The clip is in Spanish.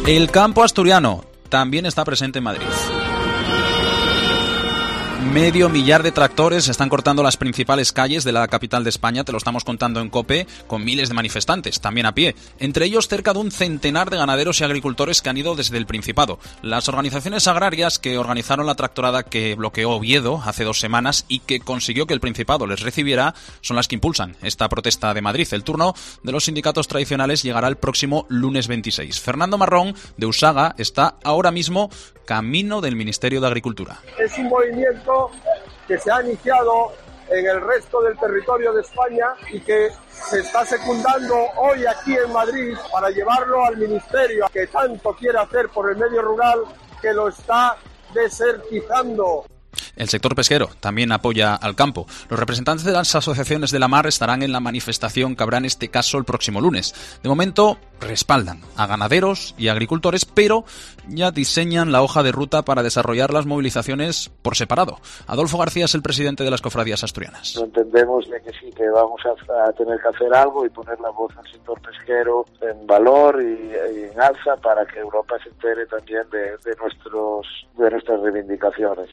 El campo asturiano también está presente en Madrid. 500.000 de tractores están cortando las principales calles de la capital de España, te lo estamos contando en COPE, con miles de manifestantes, también a pie. Entre ellos, cerca de un centenar de ganaderos y agricultores que han ido desde el Principado. Las organizaciones agrarias que organizaron la tractorada que bloqueó Oviedo hace 2 semanas y que consiguió que el Principado les recibiera son las que impulsan esta protesta de Madrid. El turno de los sindicatos tradicionales llegará el próximo lunes 26. Fernando Marrón, de USAGA, está ahora mismo camino del Ministerio de Agricultura. Es un movimiento que se ha iniciado en el resto del territorio de España y que se está secundando hoy aquí en Madrid para llevarlo al ministerio que tanto quiere hacer por el medio rural, que lo está desertizando. El sector pesquero también apoya al campo. Los representantes de las asociaciones de la mar estarán en la manifestación que habrá en este caso el próximo lunes. De momento respaldan a ganaderos y agricultores, pero ya diseñan la hoja de ruta para desarrollar las movilizaciones por separado. Adolfo García es el presidente de las cofradías asturianas. Entendemos de que sí, que vamos a tener que hacer algo y poner la voz al sector pesquero en valor y en alza para que Europa se entere también de nuestras reivindicaciones.